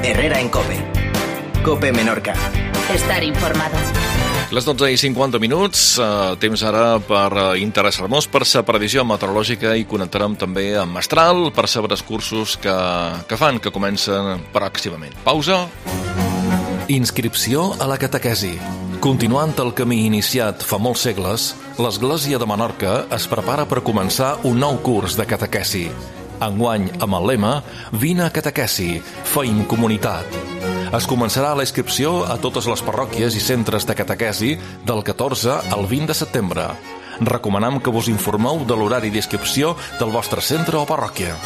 Herrera en COPE. COPE Menorca. Estar informado. Les 12:50, temps ara per interessar-nos per la previsió meteorològica i connectarem també amb Mestral per saber els cursos que comencen pròximament. Pausa. Inscripció a la catequesi. Continuant el camí iniciat fa molts segles, l'Església de Menorca es prepara per començar un nou curs de catequesi. Enguany, amb el lema Vine a catequesi, feim comunitat. Es començarà la inscripció a totes les parròquies i centres de catequesi del 14 al 20 de setembre. Recomanem que vos informeu de l'horari d'inscripció del vostre centre o parròquia.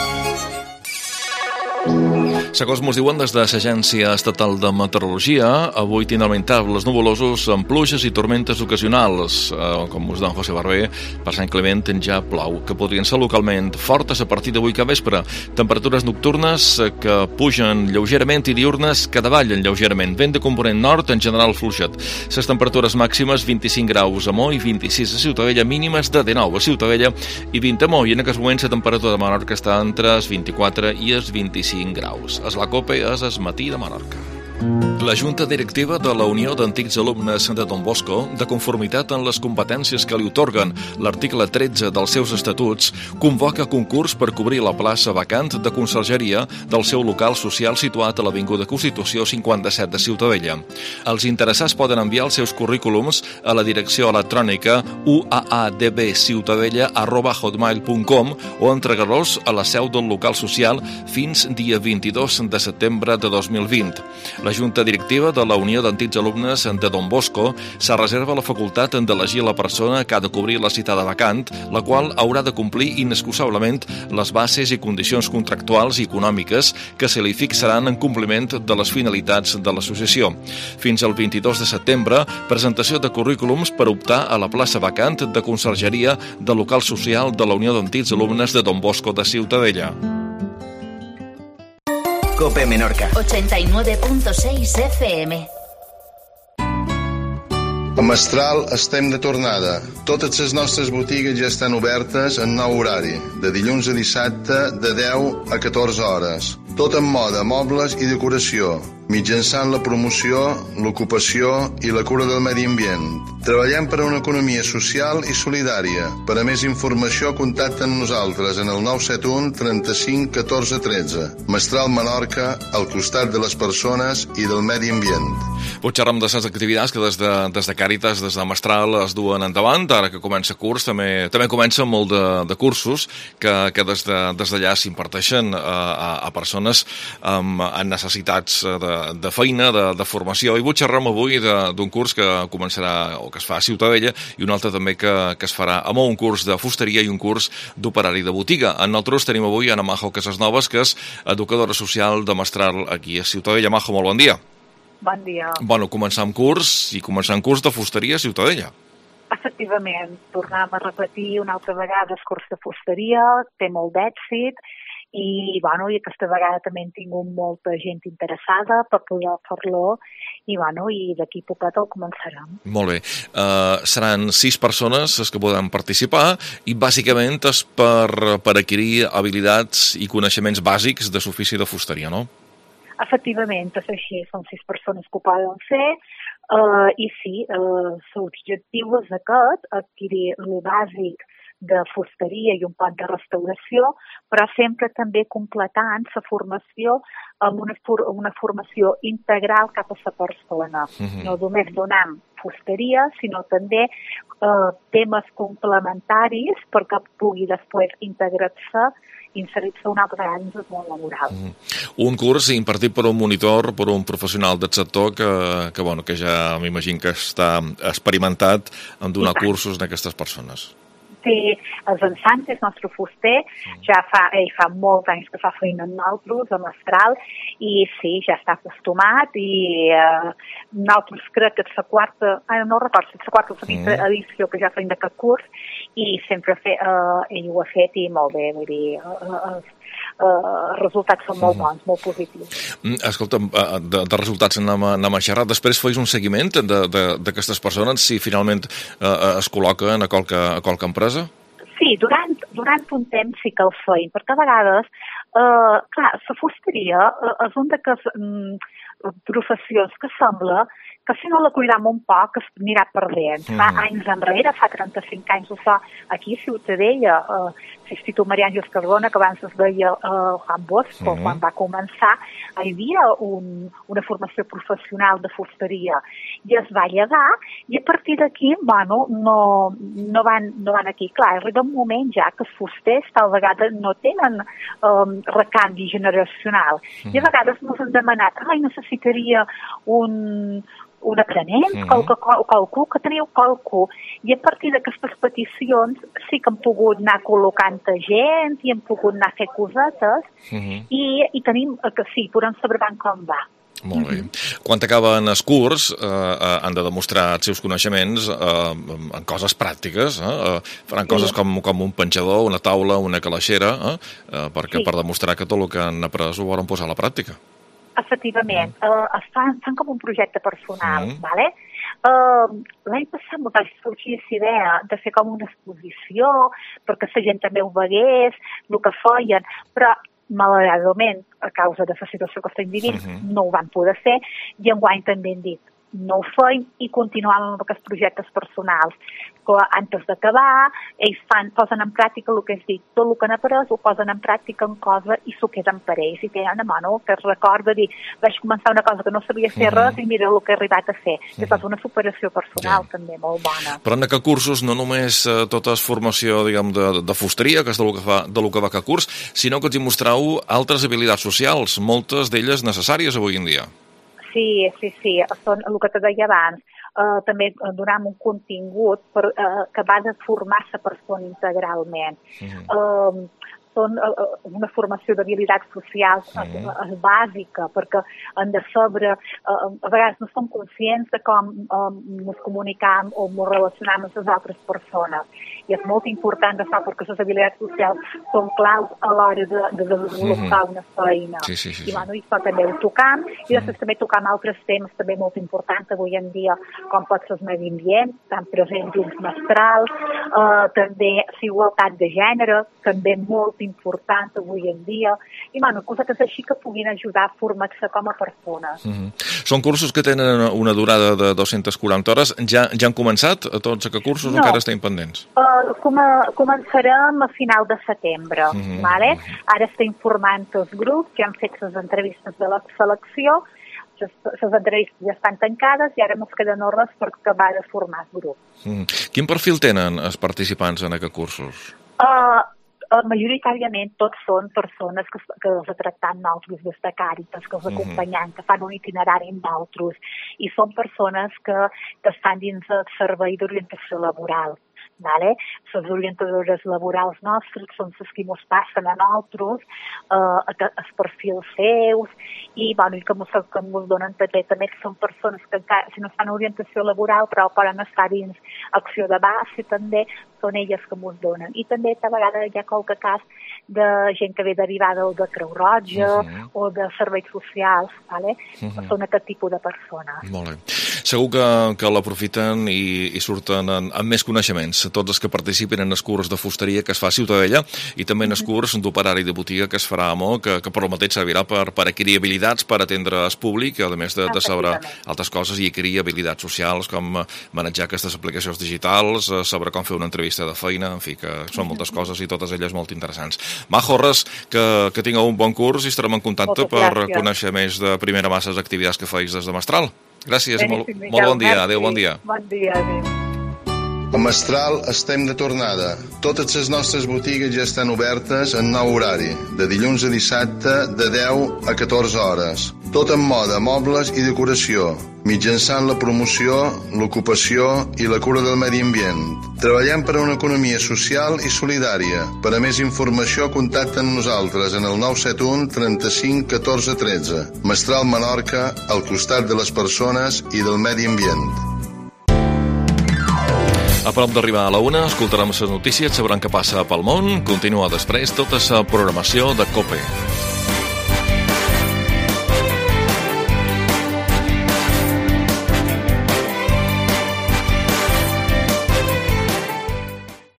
Segons mos diuen des de l'Agència Estatal de Meteorologia, avui tindran augmentables nuvolosos amb pluges i tormentes ocasionals. Com us diu José Barber, per Sant Clement ja plou, que podrien ser localment fortes a partir d'avui que vespre. Temperatures nocturnes que pugen lleugerament i diurnes que davallen lleugerament. Vent de component nord, en general fluixet. Les temperatures màximes 25 graus a Mo i 26 a Ciutadella, mínimes de 19 a Ciutadella i 20 a Mo. I en aquests moments la temperatura de Menorca està entre els 24 i els 25 graus. És la COPE, és el matí de Menorca. La Junta Directiva de la Unió d'Antics Alumnes de Don Bosco, de conformitat en les competències que li otorguen l'article 13 dels seus estatuts, convoca concurs per cobrir la plaça vacant de consergeria del seu local social situat a l'Avinguda Constitució 57 de Ciutadella. Els interessats poden enviar els seus currículums a la direcció electrònica uaadbciutadella@hotmail.com o entregar-los a la seu del local social fins dia 22 de setembre de 2020. La Junta Directiva de la Unió d'Antics Alumnes de Don Bosco se reserva la facultat d'elegir la persona que ha de cobrir la citada vacant, la qual haurà de complir inexcusablement les bases i condicions contractuals i econòmiques que se li fixaran en compliment de les finalitats de l'associació. Fins al 22 de setembre, presentació de currículums per optar a la plaça vacant de consergeria del local social de la Unió d'Antics Alumnes de Don Bosco de Ciutadella. COPE Menorca. 89.6 FM. A Mestral estem de tornada. Totes les nostres botigues ja estan obertes en nou horari, de dilluns a dissabte de 10 a 14 hores. Tot en moda, mobles i decoració, mitjançant la promoció, l'ocupació i la cura del medi ambient. Treballem per a una economia social i solidària. Per a més informació, contacta amb nosaltres en el 971 35 14 13. Mestral Menorca, al costat de les persones i del medi ambient. Vull xerrar amb les activitats que des de Càritas, des de Mestral, es duen endavant. Ara que comença curs, també comença molt de cursos que des d'allà s'imparteixen a persones amb necessitats de feina, de formació. I vull xerrar avui d'un curs que començarà o que es fa a Ciutadella i un altre també que es farà amb un curs de fusteria i un curs d'operari de botiga. Nosaltres tenim avui Ana Majo Casasnovas, que és educadora social de Mestral aquí a Ciutadella. Majo, molt bon dia. Bon dia. Bueno, començant curs de fusteria a Ciutadella. Efectivament, tornem a repetir una altra vegada el curs de fusteria, té molt d'èxit i aquesta vegada també hem tingut molta gent interessada per poder fer-lo i d'aquí a poquet el començarem. Molt bé. Seran 6 persones les que poden participar i bàsicament és per adquirir habilitats i coneixements bàsics de l'ofici de fusteria, no? Efectivament, és així, són 6 persones que ho poden fer i sí, l'objectiu és aquest, adquirir el bàsic de fusteria i un poc de restauració, però sempre també completant la formació amb una formació integral cap a la persona. No només donem fusteria, sinó també temes complementaris perquè pugui després inserir-se una altra vegada en el món laboral. Un curs impartit per un monitor, per un professional del sector que ja m'imagino que està experimentat en donar cursos d'aquestes persones. Sí, en Sánchez, el nostre fuster, ell fa molts anys que fa feina amb nosaltres, a Mestral, i sí, ja està acostumat, i nosaltres crec que és la quarta, no recordo, és la quarta o la quinta edició que ja fem d'aquest curs, i sempre ell ho ha fet i molt bé, vull dir, els resultats són molt bons, molt positius. Escolta, de resultats anem a xerrar. Després feis un seguiment d'aquestes persones si finalment es col·loquen a qualque empresa? Sí, durant durant un temps sí que el feien, perquè a vegades, clar, la fusteria és una d'aquestes professions que sembla que si no la cuidam un poc es anirà perdent. Fa anys enrere, fa 35 anys, aquí a Ciutadella, l'Institut Marià Àngels Cardona, que abans es deia Juan Bosco, quan va començar, hi havia una formació professional de fusteria i es va llegar i a partir d'aquí, bueno, no van aquí. Clar, arriba un moment ja que els fusters tal vegada no tenen recanvi generacional i a vegades ens han demanat necessitaria un aprenent, qualcú que teniu qualcú. I a partir d'aquestes peticions sí que hem pogut anar col·locant gent i hem pogut anar a fer cosetes i tenim que sí, podem saber com va. Molt bé. Quan acaben els curs han de demostrar els seus coneixements en coses pràctiques. Faran coses com un penjador, una taula, una calaixera, per demostrar que tot el que han après ho volen posar a la pràctica. Efectivament, fan com un projecte personal, ¿vale? L'any passat m'ho vaig sorgir aquesta idea de fer com una exposició perquè la gent també ho vegués, el que feien, però malauradament, a causa de la situació que estem vivint, no ho van poder fer i enguany també hem dit no ho feim i continuem amb aquests projectes personals. Que antes d'acabar, ells posen en pràctica el que és dit, tot el que han après ho posen en pràctica en cosa i s'ho queden per ells. I tenen una mano que es recorda dir, vaig començar una cosa que no sabia fer res i mira el que he arribat a fer. És una superació personal també molt bona. Però en aquest cursos no només tota és formació, diguem, de fusteria, que és del que va aquest curs, sinó que us hi mostreu altres habilitats socials, moltes d'elles necessàries avui en dia. Sí, són el que te deia abans. També donem un contingut que va de formar la persona integralment. Són una formació d'habilitats socials bàsica, perquè han de saber, a vegades no som conscients de com ens comunicam o ens relacionam amb les altres persones. I és molt important de saber perquè les habilitats socials són claus a l'hora de desenvolupar una feina. I bueno, això també ho tocam, i després també tocam altres temes també molt importants avui en dia, com pot ser el medi ambient, tan present dins mestral, també la igualtat de gènere, també molt important avui en dia, i bueno, coses així que puguin ajudar a formar-se com a persones. Són cursos que tenen una durada de 240 hores. Ja han començat tots aquests cursos o encara estem pendents? Començarem a final de setembre. Ara estem formant els grups, ja han fet les entrevistes de la selecció, les entrevistes ja estan tancades i ara ens queden hores per acabar de formar els grups. Quin perfil tenen els participants en aquests cursos? Majoritàriament tots són persones que els ha tractat nosaltres des de Càritas, que els acompanyen, que fan un itinerari amb nosaltres, i són persones que estan dins el servei d'orientació laboral. Les orientadores laborals nostres són les que ens passen a nosaltres els perfils seus i que ens donen també són persones que encara, si no fan orientació laboral però poden estar dins acció de base també, són elles que ens donen. I també a vegades hi ha qualque cas de gent que ve derivada de Creu Roja o de serveis socials, són aquest tipus de persones. Molt bé. Segur que l'aprofiten i surten amb més coneixements, tots els que participen en els curs de fusteria que es fa a Ciutadella i també en els curs d'operari de botiga que es farà a Mo, que per el mateix servirà per adquirir habilitats, per atendre el públic, a més de saber altres coses i adquirir habilitats socials com manejar aquestes aplicacions digitals, saber com fer una entrevista de feina, en fi, que són moltes coses i totes elles molt interessants. Majo, res, que tingueu un bon curs i estarem en contacte per conèixer més de primera mà les activitats que feis des de Mestral. Gràcies, molt bon dia. Adéu, bon dia. Bon dia, adéu. A Mestral estem de tornada. Totes les nostres botigues ja estan obertes en nou horari, de dilluns a dissabte de 10 a 14 hores. Tot en moda, mobles i decoració, mitjançant la promoció, l'ocupació i la cura del medi ambient. Treballem per a una economia social i solidària. Per a més informació, contacta amb nosaltres en el 971 35 14 13. Mestral Menorca, al costat de les persones i del medi ambient. A prop d'arribar a la 1, escoltarem les notícies, sabrem què passa pel món. Continua després tota la programació de COPE.